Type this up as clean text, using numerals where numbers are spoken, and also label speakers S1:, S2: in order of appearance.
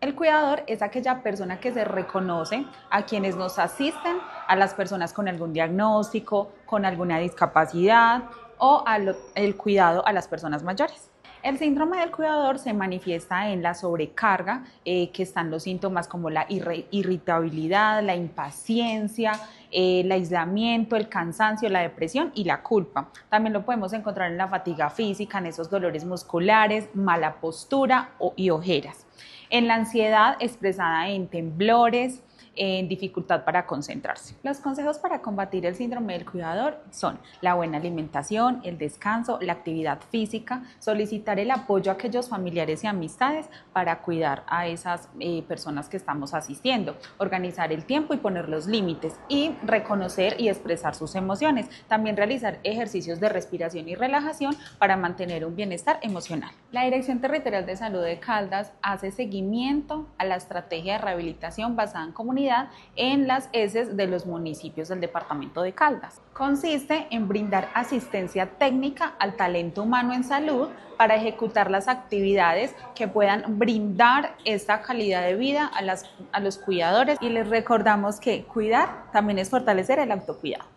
S1: El cuidador es aquella persona que se reconoce a quienes nos asisten, a las personas con algún diagnóstico, con alguna discapacidad o el cuidado a las personas mayores. El síndrome del cuidador se manifiesta en la sobrecarga, que están los síntomas como la irritabilidad, la impaciencia, el aislamiento, el cansancio, la depresión y la culpa. También lo podemos encontrar en la fatiga física, en esos dolores musculares, mala postura y ojeras. En la ansiedad expresada en temblores, en dificultad para concentrarse. Los consejos para combatir el síndrome del cuidador son la buena alimentación, el descanso, la actividad física, solicitar el apoyo a aquellos familiares y amistades para cuidar a esas personas que estamos asistiendo, organizar el tiempo y poner los límites y reconocer y expresar sus emociones. También realizar ejercicios de respiración y relajación para mantener un bienestar emocional. La Dirección Territorial de Salud de Caldas hace seguimiento a la estrategia de rehabilitación basada en comunidad en las ESES de los municipios del departamento de Caldas. Consiste en brindar asistencia técnica al talento humano en salud para ejecutar las actividades que puedan brindar esta calidad de vida a los cuidadores, y les recordamos que cuidar también es fortalecer el autocuidado.